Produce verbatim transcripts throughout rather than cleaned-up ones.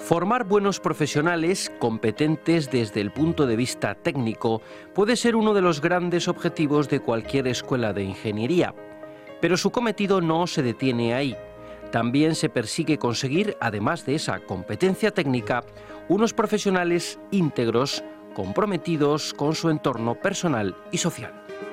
Formar buenos profesionales competentes desde el punto de vista técnico puede ser uno de los grandes objetivos de cualquier escuela de ingeniería, pero su cometido no se detiene ahí. También se persigue conseguir, además de esa competencia técnica, unos profesionales íntegros, comprometidos con su entorno personal y social.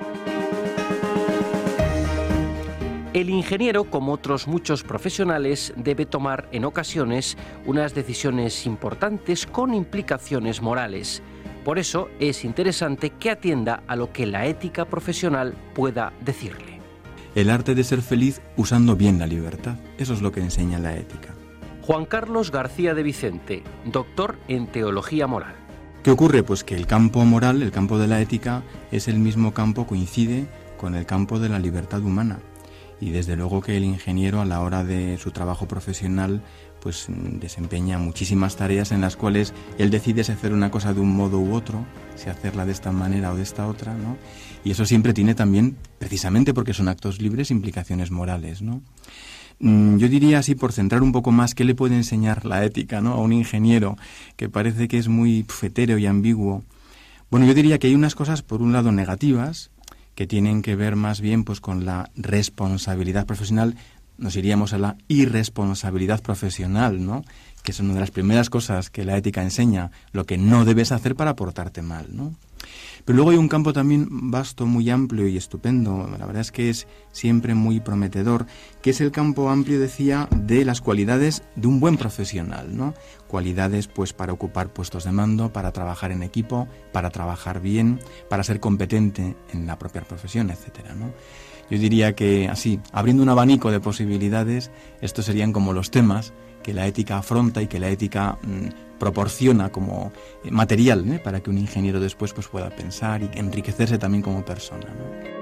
El ingeniero, como otros muchos profesionales, debe tomar en ocasiones unas decisiones importantes con implicaciones morales. Por eso es interesante que atienda a lo que la ética profesional pueda decirle. El arte de ser feliz usando bien la libertad. Eso es lo que enseña la ética. Juan Carlos García de Vicente, doctor en Teología Moral. ¿Qué ocurre? Pues que el campo moral, el campo de la ética, es el mismo campo, coincide con el campo de la libertad humana. Y desde luego que el ingeniero a la hora de su trabajo profesional pues desempeña muchísimas tareas en las cuales él decide si hacer una cosa de un modo u otro, si hacerla de esta manera o de esta otra, ¿no? Y eso siempre tiene también, precisamente porque son actos libres, implicaciones morales, ¿no? Yo diría así, por centrar un poco más, ¿qué le puede enseñar la ética, ¿no?, a un ingeniero que parece que es muy etéreo y ambiguo? Bueno, yo diría que hay unas cosas, por un lado, negativas, que tienen que ver más bien pues con la responsabilidad profesional. Nos iríamos a la irresponsabilidad profesional, ¿no?, que es una de las primeras cosas que la ética enseña, lo que no debes hacer para portarte mal, ¿no? Pero luego hay un campo también vasto, muy amplio y estupendo, la verdad es que es siempre muy prometedor, que es el campo amplio, decía, de las cualidades de un buen profesional, ¿no? Cualidades pues para ocupar puestos de mando, para trabajar en equipo, para trabajar bien, para ser competente en la propia profesión, etcétera, ¿no? Yo diría que así, abriendo un abanico de posibilidades, estos serían como los temas que la ética afronta y que la ética mmm, proporciona como material, ¿eh?, para que un ingeniero después pues, pueda pensar y enriquecerse también como persona, ¿no?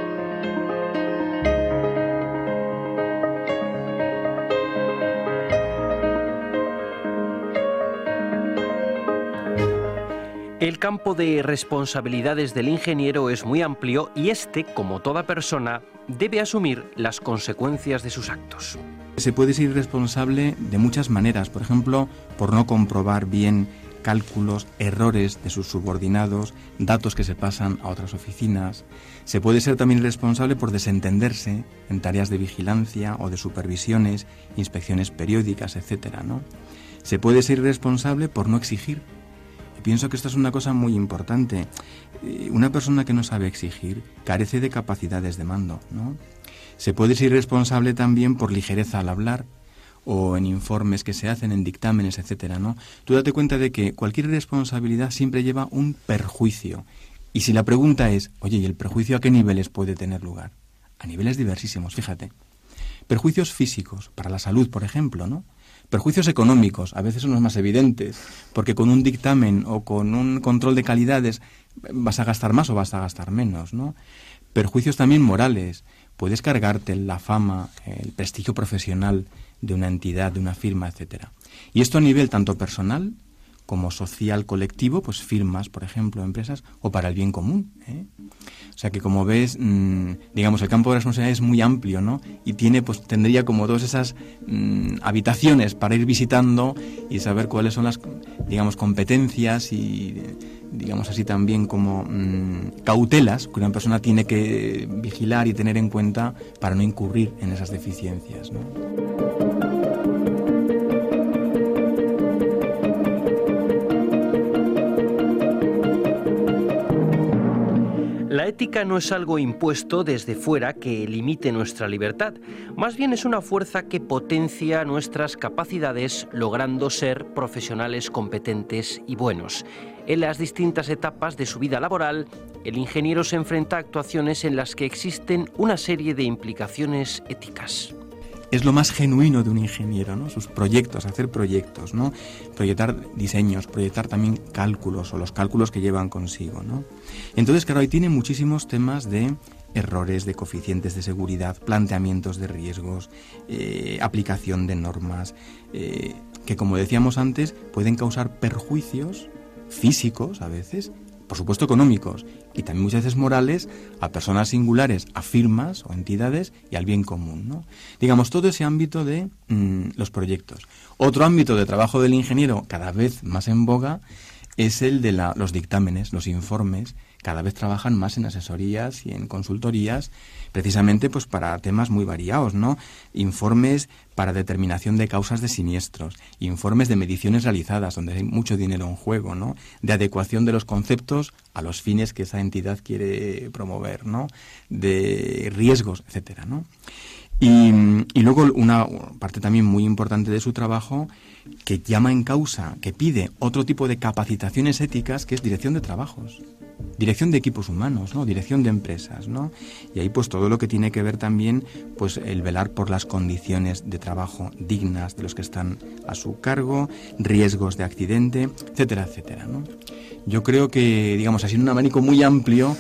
El campo de responsabilidades del ingeniero es muy amplio y este, como toda persona, debe asumir las consecuencias de sus actos. Se puede ser responsable de muchas maneras, por ejemplo, por no comprobar bien cálculos, errores de sus subordinados, datos que se pasan a otras oficinas. Se puede ser también responsable por desentenderse en tareas de vigilancia o de supervisiones, inspecciones periódicas, etcétera, ¿no? Se puede ser responsable por no exigir. Y pienso que esto es una cosa muy importante. Una persona que no sabe exigir carece de capacidades de mando, ¿no? Se puede ser responsable también por ligereza al hablar o en informes que se hacen, en dictámenes, etcétera, ¿no? Tú date cuenta de que cualquier responsabilidad siempre lleva un perjuicio. Y si la pregunta es, oye, ¿y el perjuicio a qué niveles puede tener lugar? A niveles diversísimos, fíjate. Perjuicios físicos, para la salud, por ejemplo, ¿no? Perjuicios económicos, a veces son los más evidentes, porque con un dictamen o con un control de calidades vas a gastar más o vas a gastar menos, ¿no? Perjuicios también morales. Puedes cargarte la fama, el prestigio profesional de una entidad, de una firma, etcétera. Y esto a nivel tanto personal como social, colectivo, pues firmas, por ejemplo, empresas, o para el bien común, ¿eh? O sea que, como ves, mmm, digamos, el campo de responsabilidad es muy amplio, ¿no? Y tiene, pues, tendría como todas esas mmm, habitaciones para ir visitando y saber cuáles son las, digamos, competencias y, digamos así, también como mmm, cautelas que una persona tiene que vigilar y tener en cuenta para no incurrir en esas deficiencias, ¿no? La ética no es algo impuesto desde fuera que limite nuestra libertad, más bien es una fuerza que potencia nuestras capacidades, logrando ser profesionales competentes y buenos. En las distintas etapas de su vida laboral, el ingeniero se enfrenta a actuaciones en las que existen una serie de implicaciones éticas. Es lo más genuino de un ingeniero, ¿no? Sus proyectos, hacer proyectos, ¿no? Proyectar diseños, proyectar también cálculos o los cálculos que llevan consigo, ¿no? Entonces, claro, ahí tiene muchísimos temas de errores, de coeficientes de seguridad, planteamientos de riesgos, eh, aplicación de normas, eh, que, como decíamos antes, pueden causar perjuicios físicos a veces, por supuesto económicos, y también muchas veces morales, a personas singulares, a firmas o entidades y al bien común, ¿no? Digamos, todo ese ámbito de mmm, los proyectos. Otro ámbito de trabajo del ingeniero, cada vez más en boga, es el de la, los dictámenes, los informes. Cada vez trabajan más en asesorías y en consultorías, precisamente pues para temas muy variados, ¿no? Informes para determinación de causas de siniestros, informes de mediciones realizadas, donde hay mucho dinero en juego, ¿no? De adecuación de los conceptos a los fines que esa entidad quiere promover, ¿no? De riesgos, etcétera, ¿no? Y, y luego una parte también muy importante de su trabajo que llama en causa, que pide otro tipo de capacitaciones éticas, que es dirección de trabajos. Dirección de equipos humanos, ¿no? Dirección de empresas, ¿no? Y ahí pues todo lo que tiene que ver también pues el velar por las condiciones de trabajo dignas de los que están a su cargo, riesgos de accidente, etcétera, etcétera, ¿no? Yo creo que, digamos así, en un abanico muy amplio.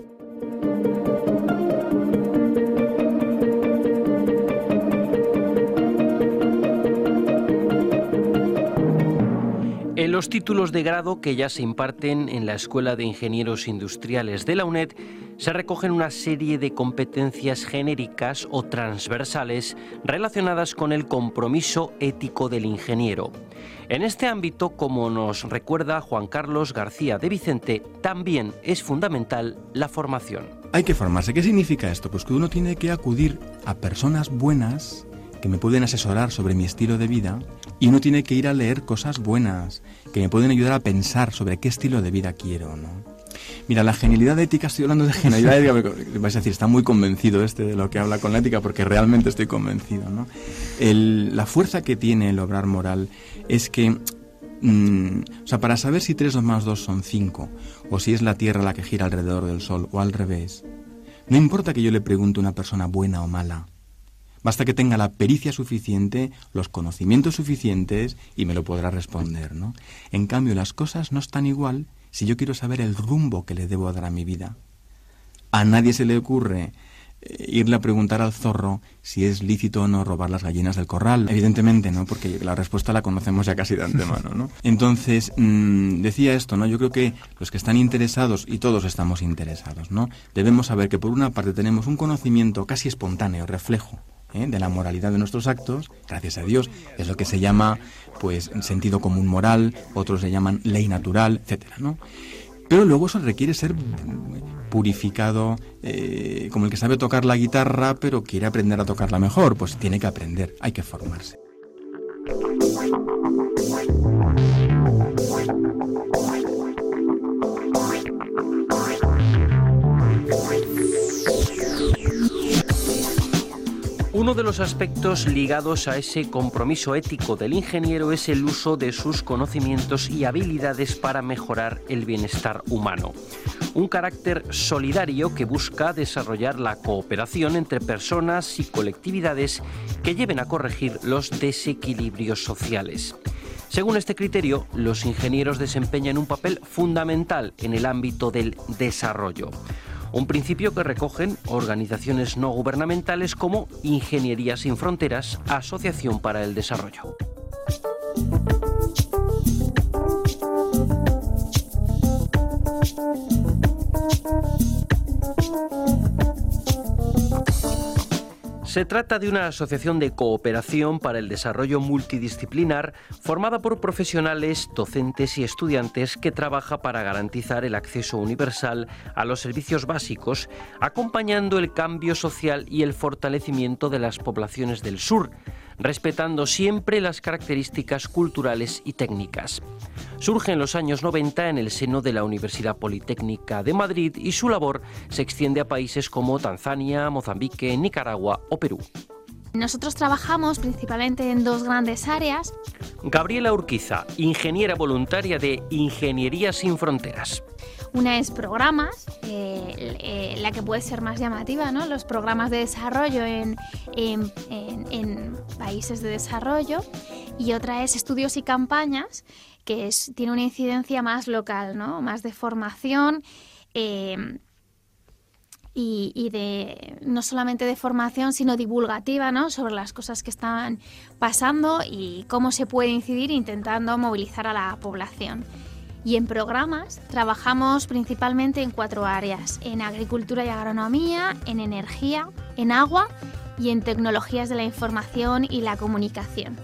En los títulos de grado que ya se imparten en la Escuela de Ingenieros Industriales de la UNED se recogen una serie de competencias genéricas o transversales relacionadas con el compromiso ético del ingeniero. En este ámbito, como nos recuerda Juan Carlos García de Vicente, también es fundamental la formación. Hay que formarse. ¿Qué significa esto? Pues que uno tiene que acudir a personas buenas que me pueden asesorar sobre mi estilo de vida, y uno tiene que ir a leer cosas buenas que me pueden ayudar a pensar sobre qué estilo de vida quiero, ¿no? Mira, la genialidad ética, estoy hablando de genialidad ética, vais a decir, está muy convencido este de lo que habla con la ética, porque realmente estoy convencido, ¿no? El, la fuerza que tiene el obrar moral es que, mmm, o sea, para saber si tres más dos son cinco, o si es la Tierra la que gira alrededor del Sol, o al revés, no importa que yo le pregunte a una persona buena o mala, basta que tenga la pericia suficiente, los conocimientos suficientes y me lo podrá responder, ¿no? En cambio, las cosas no están igual si yo quiero saber el rumbo que le debo dar a mi vida. A nadie se le ocurre eh, irle a preguntar al zorro si es lícito o no robar las gallinas del corral. Evidentemente, ¿no? Porque la respuesta la conocemos ya casi de antemano, ¿no? Entonces, mmm, decía esto, ¿no? Yo creo que los que están interesados, y todos estamos interesados, ¿no? Debemos saber que por una parte tenemos un conocimiento casi espontáneo, reflejo, ¿eh? de la moralidad de nuestros actos, gracias a Dios, es lo que se llama pues sentido común moral, otros le llaman ley natural, etcétera, ¿no? Pero luego eso requiere ser purificado, eh, como el que sabe tocar la guitarra pero quiere aprender a tocarla mejor, pues tiene que aprender, hay que formarse. Uno de los aspectos ligados a ese compromiso ético del ingeniero es el uso de sus conocimientos y habilidades para mejorar el bienestar humano. Un carácter solidario que busca desarrollar la cooperación entre personas y colectividades que lleven a corregir los desequilibrios sociales. Según este criterio, los ingenieros desempeñan un papel fundamental en el ámbito del desarrollo. Un principio que recogen organizaciones no gubernamentales como Ingeniería Sin Fronteras, Asociación para el Desarrollo. Se trata de una asociación de cooperación para el desarrollo multidisciplinar formada por profesionales, docentes y estudiantes que trabaja para garantizar el acceso universal a los servicios básicos, acompañando el cambio social y el fortalecimiento de las poblaciones del sur, respetando siempre las características culturales y técnicas. Surge en los años noventa en el seno de la Universidad Politécnica de Madrid y su labor se extiende a países como Tanzania, Mozambique, Nicaragua o Perú. Nosotros trabajamos principalmente en dos grandes áreas. Gabriela Urquiza, ingeniera voluntaria de Ingeniería Sin Fronteras. Una es programas, eh, eh, la que puede ser más llamativa, ¿no? Los programas de desarrollo en, en, en, en países de desarrollo. Y otra es estudios y campañas, que es, tiene una incidencia más local, ¿no? Más de formación eh, y, y de no solamente de formación, sino divulgativa, ¿no? Sobre las cosas que están pasando y cómo se puede incidir intentando movilizar a la población. Y en programas trabajamos principalmente en cuatro áreas: en agricultura y agronomía, en energía, en agua y en tecnologías de la información y la comunicación.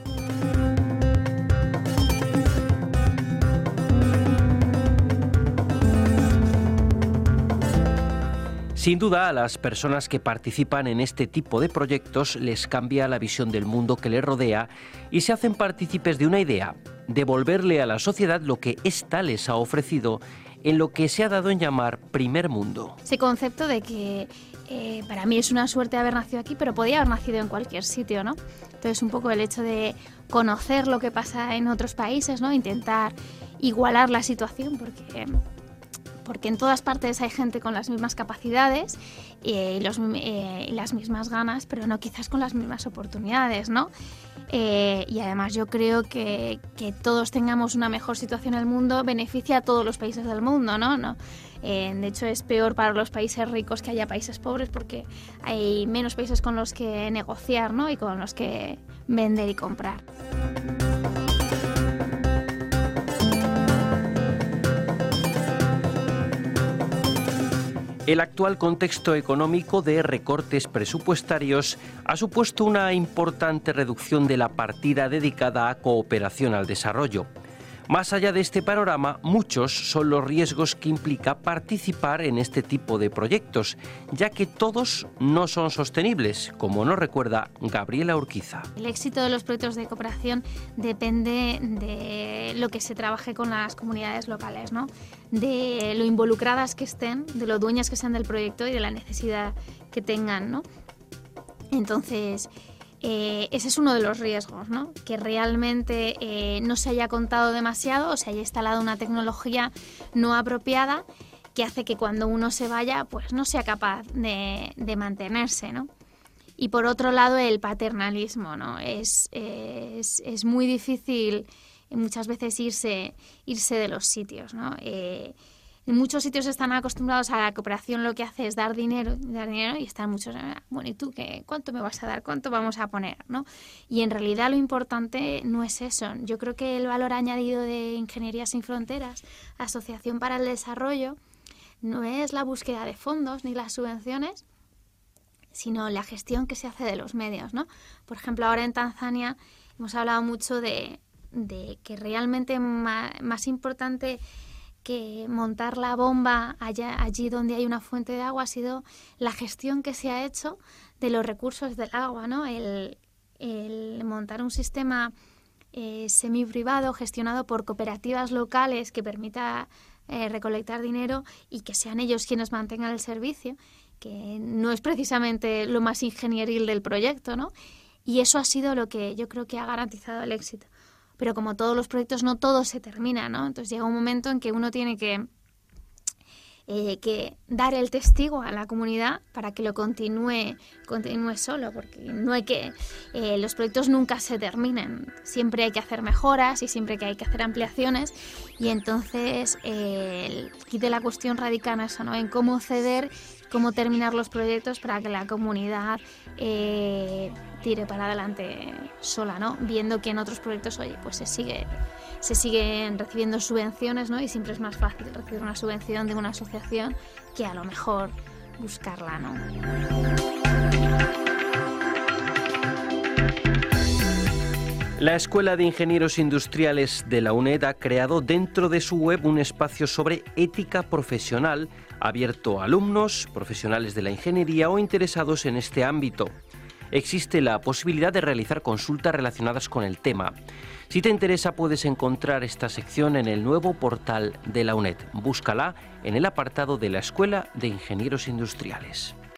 Sin duda, a las personas que participan en este tipo de proyectos les cambia la visión del mundo que les rodea y se hacen partícipes de una idea: devolverle a la sociedad lo que ésta les ha ofrecido en lo que se ha dado en llamar primer mundo. Ese concepto de que eh, para mí es una suerte haber nacido aquí, pero podía haber nacido en cualquier sitio, ¿no? Entonces, un poco el hecho de conocer lo que pasa en otros países, ¿no? Intentar igualar la situación, porque... porque en todas partes hay gente con las mismas capacidades eh, y los, eh, las mismas ganas, pero no quizás con las mismas oportunidades, ¿no? Eh, y además yo creo que, que todos tengamos una mejor situación en el mundo beneficia a todos los países del mundo, ¿no? no eh, de hecho, es peor para los países ricos que haya países pobres, porque hay menos países con los que negociar, ¿no? Y con los que vender y comprar. El actual contexto económico de recortes presupuestarios ha supuesto una importante reducción de la partida dedicada a cooperación al desarrollo. Más allá de este panorama, muchos son los riesgos que implica participar en este tipo de proyectos, ya que todos no son sostenibles, como nos recuerda Gabriela Urquiza. El éxito de los proyectos de cooperación depende de lo que se trabaje con las comunidades locales, ¿no? De lo involucradas que estén, de lo dueñas que sean del proyecto y de la necesidad que tengan, ¿no? Entonces, Eh, ese es uno de los riesgos, ¿no? Que realmente eh, no se haya contado demasiado o se haya instalado una tecnología no apropiada que hace que cuando uno se vaya, pues no sea capaz de, de mantenerse, ¿no? Y por otro lado, el paternalismo, ¿no? Es, es, es muy difícil muchas veces irse, irse de los sitios, ¿no? Eh, En muchos sitios están acostumbrados a la cooperación, lo que hace es dar dinero, dar dinero y están muchos, bueno, ¿y tú qué? ¿Cuánto me vas a dar? ¿Cuánto vamos a poner? ¿No? Y en realidad lo importante no es eso. Yo creo que el valor añadido de Ingeniería Sin Fronteras, Asociación para el Desarrollo, no es la búsqueda de fondos ni las subvenciones, sino la gestión que se hace de los medios, ¿no? Por ejemplo, ahora en Tanzania hemos hablado mucho de, de que realmente más, más importante que montar la bomba allá, allí donde hay una fuente de agua ha sido la gestión que se ha hecho de los recursos del agua, ¿no? El, el montar un sistema eh, semi-privado gestionado por cooperativas locales que permita eh, recolectar dinero y que sean ellos quienes mantengan el servicio, que no es precisamente lo más ingenieril del proyecto, ¿no? Y eso ha sido lo que yo creo que ha garantizado el éxito. Pero como todos los proyectos, no todo se termina, ¿no? Entonces llega un momento en que uno tiene que, eh, que dar el testigo a la comunidad para que lo continúe, continúe solo, porque no hay que, eh, los proyectos nunca se terminan. Siempre hay que hacer mejoras y siempre que hay que hacer ampliaciones. Y entonces eh, el kit de la cuestión radica en eso, ¿no? En cómo ceder, cómo terminar los proyectos para que la comunidad eh, tire para adelante sola, ¿no? Viendo que en otros proyectos, oye, pues se sigue, se siguen recibiendo subvenciones, ¿no? Y siempre es más fácil recibir una subvención de una asociación que a lo mejor buscarla, ¿no? La Escuela de Ingenieros Industriales de la UNED ha creado dentro de su web un espacio sobre ética profesional abierto a alumnos, profesionales de la ingeniería o interesados en este ámbito. Existe la posibilidad de realizar consultas relacionadas con el tema. Si te interesa, puedes encontrar esta sección en el nuevo portal de la UNED. Búscala en el apartado de la Escuela de Ingenieros Industriales.